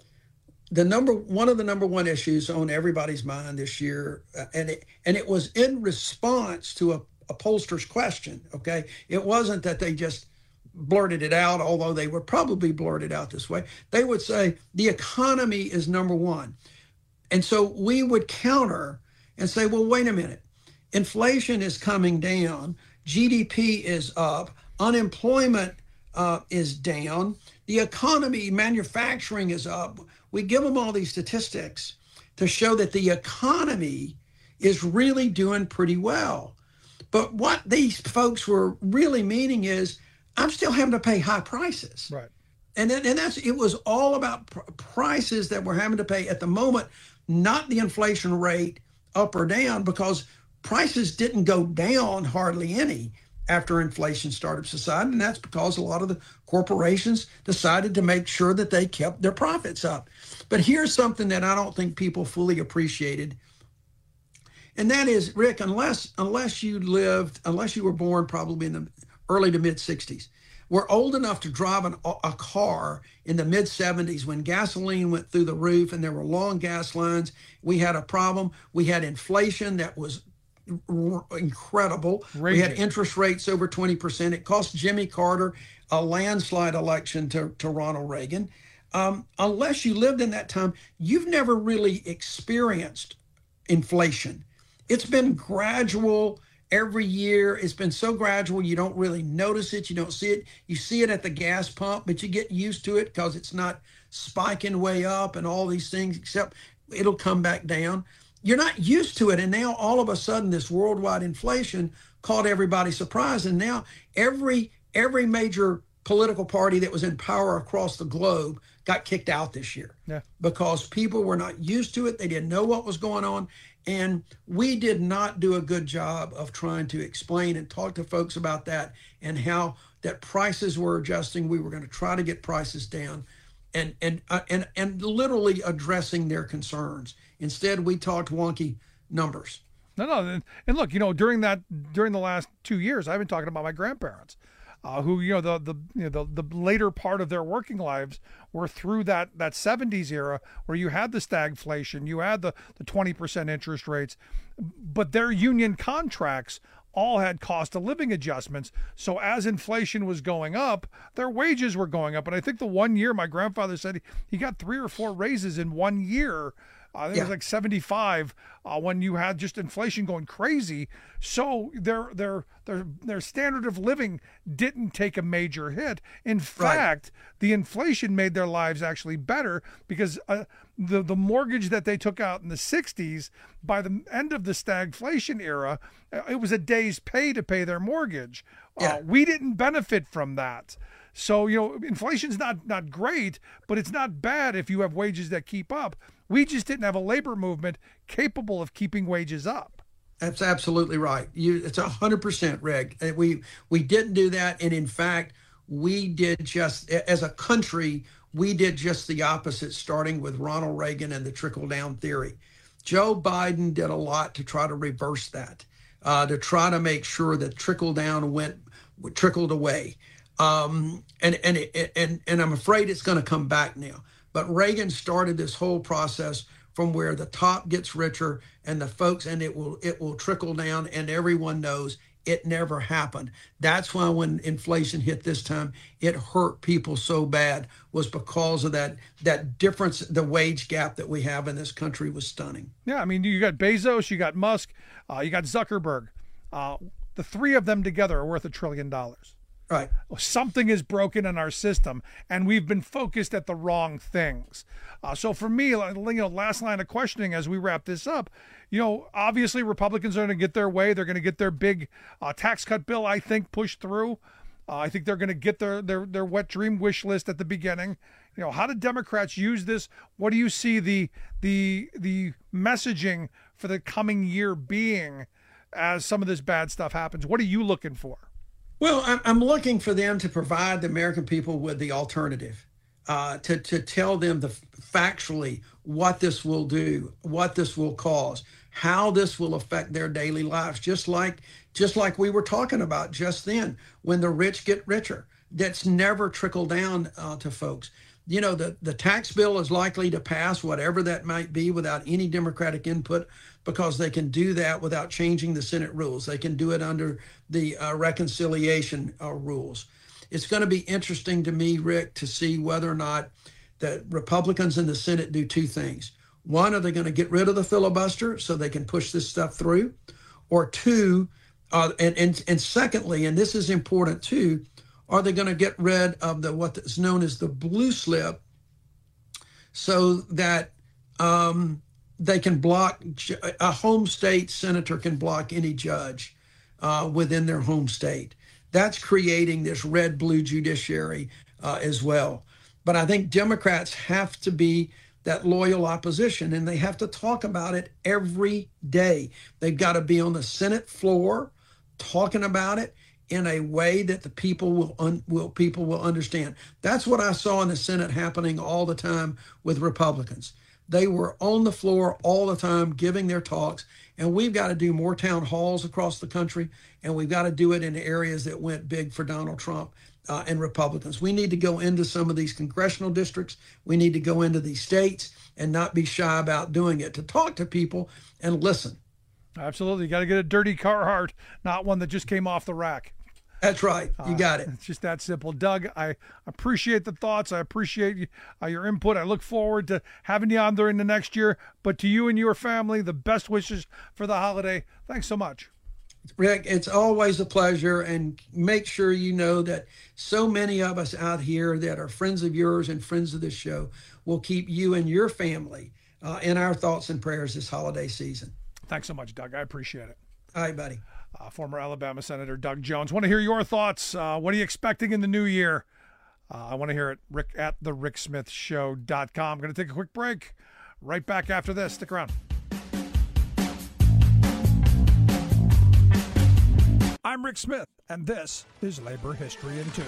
one of the number one issues on everybody's mind this year, and it was in response to a pollster's question. Okay, it wasn't that they just blurted it out, although they would probably blurt it out this way. They would say the economy is number one, and so we would counter and say, well, wait a minute, inflation is coming down, GDP is up, unemployment is down, the economy, manufacturing is up. We give them all these statistics to show that the economy is really doing pretty well. But what these folks were really meaning is, I'm still having to pay high prices. Right. And it was all about prices that we're having to pay at the moment, not the inflation rate up or down, because prices didn't go down hardly any after inflation started subsiding, and that's because a lot of the corporations decided to make sure that they kept their profits up. But here's something that I don't think people fully appreciated, and that is, Rick, unless you were born probably in the early to mid 60s. We're old enough to drive a car in the mid 70s when gasoline went through the roof and there were long gas lines. We had a problem. We had inflation that was incredible. We had interest rates over 20%. It cost Jimmy Carter a landslide election to Ronald Reagan. Unless you lived in that time, you've never really experienced inflation. It's been gradual every year. It's been so gradual, you don't really notice it. You don't see it. You see it at the gas pump, but you get used to it because it's not spiking way up and all these things, except it'll come back down. You're not used to it. And now all of a sudden this worldwide inflation caught everybody surprised. And now every major political party that was in power across the globe got kicked out this year because people were not used to it. They didn't know what was going on. And we did not do a good job of trying to explain and talk to folks about that and how that prices were adjusting. We were going to try to get prices down and literally addressing their concerns. Instead, we talked wonky numbers. No. And look, during the last 2 years, I've been talking about my grandparents, who, the later part of their working lives were through that 70s era where you had the stagflation, you had the 20% interest rates, but their union contracts all had cost of living adjustments. So as inflation was going up, their wages were going up. And I think the 1 year my grandfather said he got 3 or 4 raises in 1 year. I think it was like 75 when you had just inflation going crazy. So their standard of living didn't take a major hit. In fact, the inflation made their lives actually better because the mortgage that they took out in the 60s, by the end of the stagflation era, it was a day's pay to pay their mortgage. We didn't benefit from that. So, inflation's not great, but it's not bad if you have wages that keep up. We just didn't have a labor movement capable of keeping wages up. That's absolutely right. It's 100%, Reg. We didn't do that. And in fact, we did just, as a country, we did just the opposite, starting with Ronald Reagan and the trickle-down theory. Joe Biden did a lot to try to reverse that, to try to make sure that trickle-down trickled away. And I'm afraid it's going to come back now. But Reagan started this whole process from where the top gets richer and the folks, and it will trickle down, and everyone knows it never happened. That's why when inflation hit this time, it hurt people so bad, was because of that difference. The wage gap that we have in this country was stunning. Yeah, I mean, you got Bezos, you got Musk, you got Zuckerberg. The three of them together are worth $1 trillion. Right. Something is broken in our system, and we've been focused at the wrong things. So for me, last line of questioning as we wrap this up, obviously Republicans are going to get their way. They're going to get their big tax cut bill, I think, pushed through. I think they're going to get their wet dream wish list at the beginning. How do Democrats use this? What do you see the messaging for the coming year being as some of this bad stuff happens? What are you looking for? Well, I'm looking for them to provide the American people with the alternative, to tell them factually what this will do, what this will cause, how this will affect their daily lives, just like we were talking about just then, when the rich get richer. That's never trickled down to folks. The tax bill is likely to pass, whatever that might be, without any Democratic input, because they can do that without changing the Senate rules. They can do it under the reconciliation rules. It's going to be interesting to me, Rick, to see whether or not the Republicans in the Senate do two things. One, are they going to get rid of the filibuster so they can push this stuff through? Or two, and secondly, and this is important too, are they going to get rid of what is known as the blue slip, so that they can block, a home state senator can block any judge within their home state? That's creating this red-blue judiciary as well. But I think Democrats have to be that loyal opposition, and they have to talk about it every day. They've got to be on the Senate floor talking about it in a way that the people will understand. That's what I saw in the Senate happening all the time with Republicans. They were on the floor all the time giving their talks, And we've got to do more town halls across the country, and we've got to do it in the areas that went big for Donald Trump and Republicans. We need to go into some of these congressional districts. We need to go into these states and not be shy about doing it, to talk to people and listen. Absolutely. You got to get a dirty Carhartt, not one that just came off the rack. That's right. You got it. It's just that simple. Doug, I appreciate the thoughts. I appreciate your input. I look forward to having you on during the next year. But to you and your family, the best wishes for the holiday. Thanks so much. Rick, it's always a pleasure. And make sure you know that so many of us out here that are friends of yours and friends of this show will keep you and your family in our thoughts and prayers this holiday season. Thanks so much, Doug. I appreciate it. All right, buddy. Former Alabama Senator Doug Jones. Want to hear your thoughts. What are you expecting in the new year? I want to hear it. Rick at thericksmithshow.com. I'm going to take a quick break. Right back after this. Stick around. I'm Rick Smith, and this is Labor History in 2.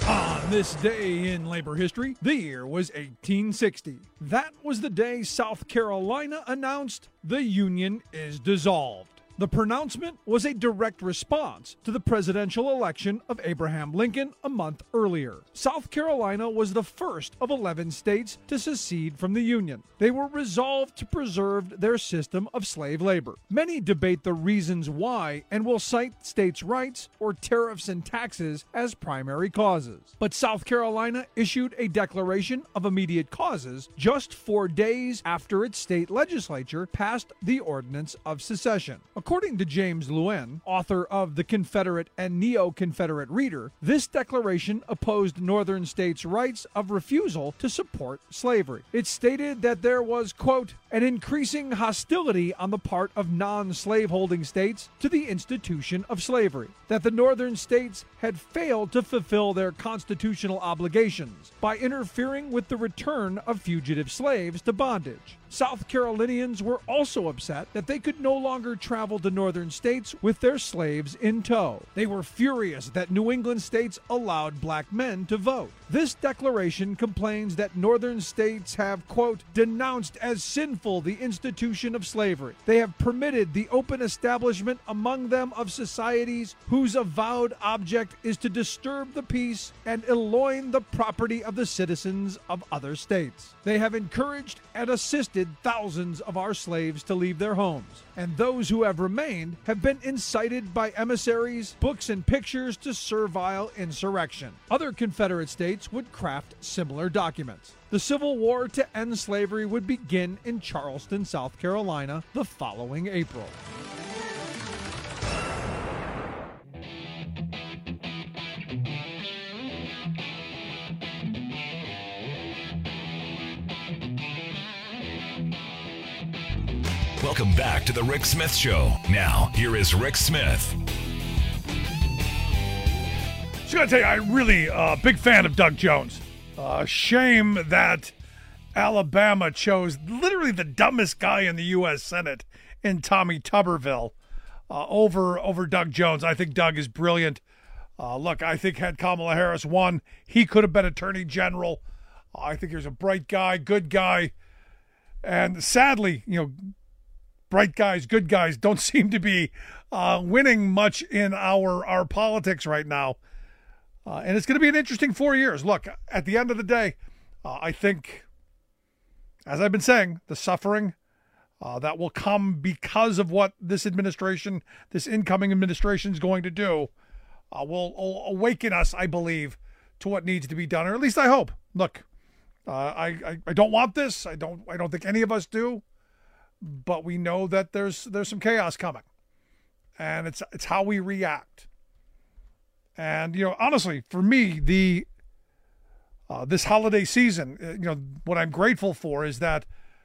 On this day in labor history, the year was 1860. That was the day South Carolina announced the Union is dissolved. The pronouncement was a direct response to the presidential election of Abraham Lincoln a month earlier. South Carolina was the first of 11 states to secede from the Union. They were resolved to preserve their system of slave labor. Many debate the reasons why and will cite states' rights or tariffs and taxes as primary causes. But South Carolina issued a declaration of immediate causes just 4 days after its state legislature passed the Ordinance of Secession. According to James Lewin, author of The Confederate and Neo-Confederate Reader, this declaration opposed Northern states' rights of refusal to support slavery. It stated that there was, quote, an increasing hostility on the part of non-slaveholding states to the institution of slavery, that the Northern states had failed to fulfill their constitutional obligations by interfering with the return of fugitive slaves to bondage. South Carolinians were also upset that they could no longer travel to Northern states with their slaves in tow. They were furious that New England states allowed black men to vote. This declaration complains that Northern states have, quote, denounced as sinful the institution of slavery. They have permitted the open establishment among them of societies whose avowed object is to disturb the peace and elloign the property of the citizens of other states. They have encouraged and assisted thousands of our slaves to leave their homes, and those who have remained have been incited by emissaries, books, and pictures to servile insurrection. Other Confederate states would craft similar documents. The Civil War to end slavery would begin in Charleston, South Carolina, the following April. Welcome back to the Rick Smith Show. Now, here is Rick Smith. Just gotta tell you, I'm really a big fan of Doug Jones. Shame that Alabama chose literally the dumbest guy in the U.S. Senate in Tommy Tuberville over Doug Jones. I think Doug is brilliant. Look, I think had Kamala Harris won, he could have been Attorney General. I think he's a bright guy, good guy. And sadly, bright guys, good guys don't seem to be winning much in our politics right now. And it's going to be an interesting 4 years. Look, at the end of the day, I think, as I've been saying, the suffering that will come because of what this administration, this incoming administration is going to do, will awaken us, I believe, to what needs to be done, or at least I hope. Look, I don't want this. I don't think any of us do. But we know that there's some chaos coming, and it's how we react. And honestly, for me, this holiday season, what I'm grateful for is that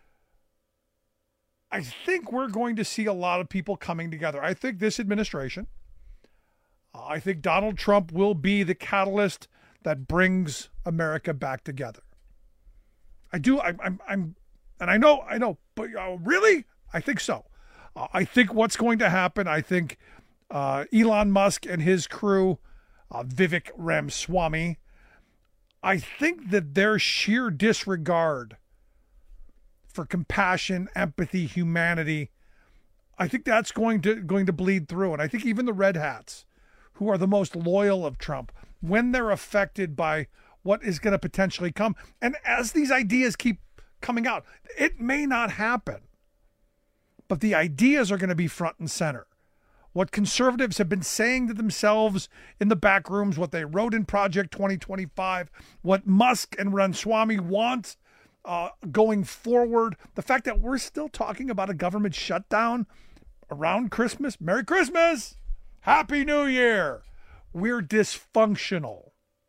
I think we're going to see a lot of people coming together. I think this administration, I think Donald Trump will be the catalyst that brings America back together. I do. And I know, but really? I think so. I think what's going to happen, I think Elon Musk and his crew, Vivek Ramaswamy, I think that their sheer disregard for compassion, empathy, humanity, I think that's going to bleed through. And I think even the red hats, who are the most loyal of Trump, when they're affected by what is going to potentially come, and as these ideas keep coming out, it may not happen, but the ideas are going to be front and center. What conservatives have been saying to themselves in the back rooms, what they wrote in Project 2025, what Musk and Ramaswamy want going forward, the fact that we're still talking about a government shutdown around Christmas. Merry Christmas! Happy New Year! We're dysfunctional.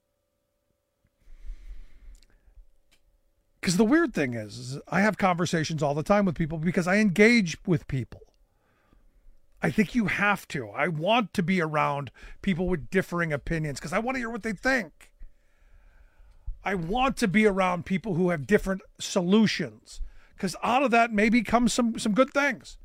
Because the weird thing is I have conversations all the time with people because I engage with people. I think you have to. I want to be around people with differing opinions because I want to hear what they think. I want to be around people who have different solutions because out of that maybe comes some good things.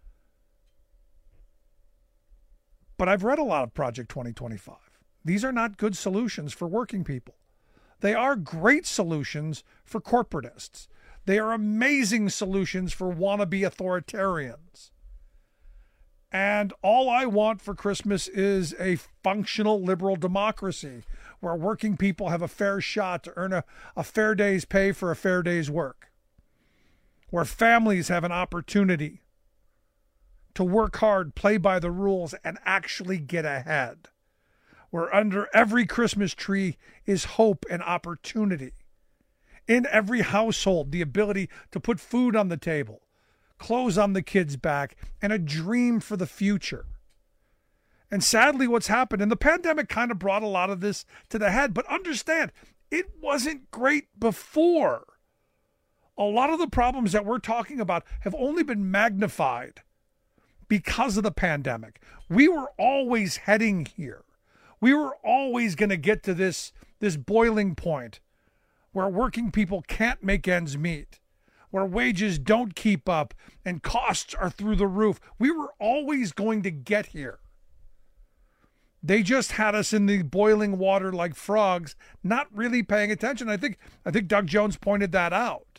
But I've read a lot of Project 2025. These are not good solutions for working people. They are great solutions for corporatists. They are amazing solutions for wannabe authoritarians. And all I want for Christmas is a functional liberal democracy where working people have a fair shot to earn a fair day's pay for a fair day's work, where families have an opportunity to work hard, play by the rules, and actually get ahead, where under every Christmas tree is hope and opportunity. In every household, the ability to put food on the table, clothes on the kids' back, and a dream for the future. And sadly, what's happened, and the pandemic kind of brought a lot of this to the head, but understand, it wasn't great before. A lot of the problems that we're talking about have only been magnified because of the pandemic. We were always heading here. We were always going to get to this boiling point where working people can't make ends meet, where wages don't keep up and costs are through the roof. We were always going to get here. They just had us in the boiling water like frogs, not really paying attention. I think Doug Jones pointed that out.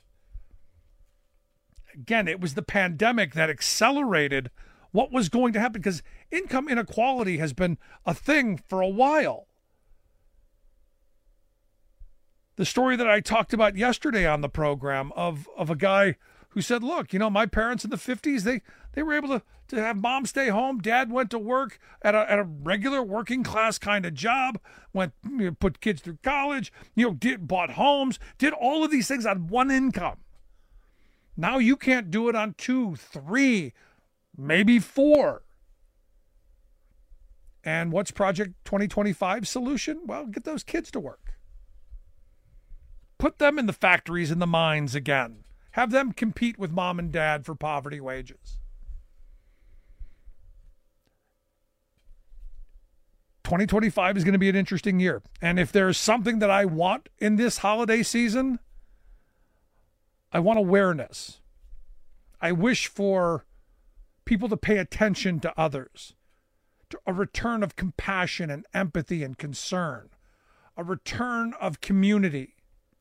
Again, it was the pandemic that accelerated what was going to happen because income inequality has been a thing for a while. The story that I talked about yesterday on the program of a guy who said, look, my parents in the 50s, they were able to have mom stay home. Dad went to work at a regular working class kind of job, put kids through college, bought homes, did all of these things on one income. Now you can't do it on 2, 3, maybe 4. And what's Project 2025's solution? Well, get those kids to work. Put them in the factories and the mines again. Have them compete with mom and dad for poverty wages. 2025 is going to be an interesting year. And if there's something that I want in this holiday season, I want awareness. I wish for people to pay attention to others, to a return of compassion and empathy and concern, a return of community,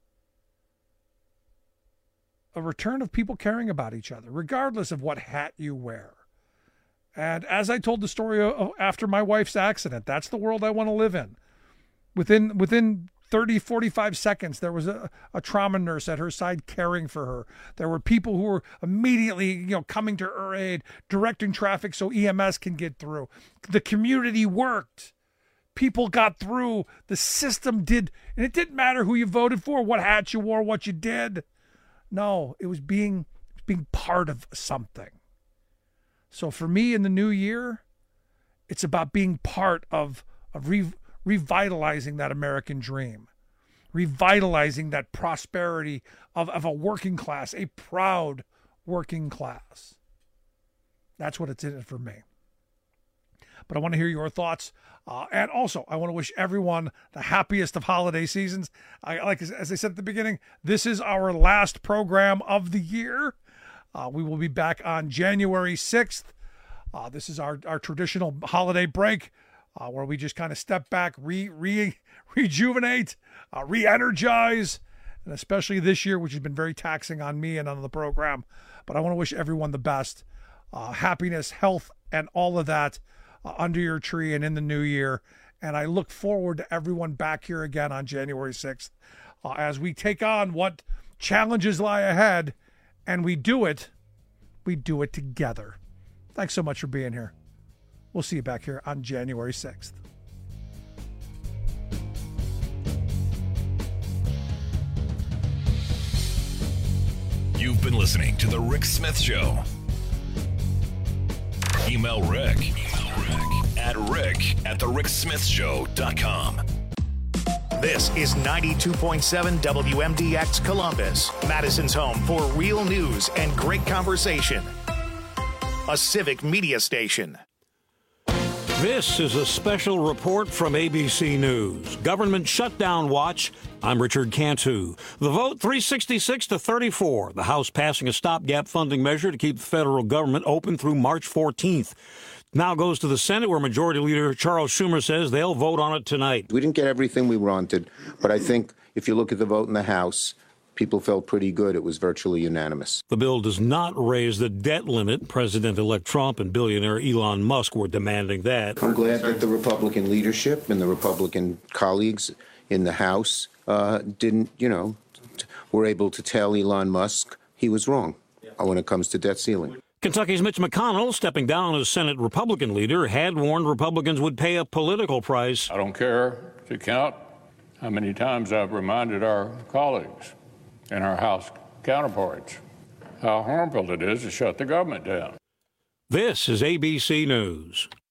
a return of people caring about each other, regardless of what hat you wear. And as I told the story after my wife's accident, that's the world I want to live in. Within 30, 45 seconds, there was a trauma nurse at her side caring for her. There were people who were immediately, coming to her aid, directing traffic so EMS can get through. The community worked. People got through. The system did. And it didn't matter who you voted for, what hat you wore, what you did. No, it was being part of something. So for me in the new year, it's about being part of revitalizing that American dream, revitalizing that prosperity of a working class, a proud working class. That's what it's in it for me. But I want to hear your thoughts. And also, I want to wish everyone the happiest of holiday seasons. As I said at the beginning, this is our last program of the year. We will be back on January 6th. This is our traditional holiday break where we just kind of step back, rejuvenate, re-energize, and especially this year, which has been very taxing on me and on the program. But I want to wish everyone the best. happiness, health, and all of that under your tree and in the new year. And I look forward to everyone back here again on January 6th as we take on what challenges lie ahead, and we do it together. Thanks so much for being here. We'll see you back here on January 6th. You've been listening to The Rick Smith Show. Email Rick at rick@thericksmithshow.com. This is 92.7 WMDX Columbus, Madison's home for real news and great conversation. A civic media station. This is a special report from ABC News. Government shutdown watch. I'm Richard Cantu. The vote 366 to 34. The House passing a stopgap funding measure to keep the federal government open through March 14th. Now goes to the Senate, where Majority Leader Charles Schumer says they'll vote on it tonight. We didn't get everything we wanted, but I think if you look at the vote in the House, people felt pretty good. It was virtually unanimous. The bill does not raise the debt limit. President-elect Trump and billionaire Elon Musk were demanding that. I'm glad that the Republican leadership and the Republican colleagues in the House were able to tell Elon Musk he was wrong when it comes to debt ceiling. Kentucky's Mitch McConnell, stepping down as Senate Republican leader, had warned Republicans would pay a political price. I don't care to count how many times I've reminded our colleagues and our House counterparts how harmful it is to shut the government down. This is ABC News.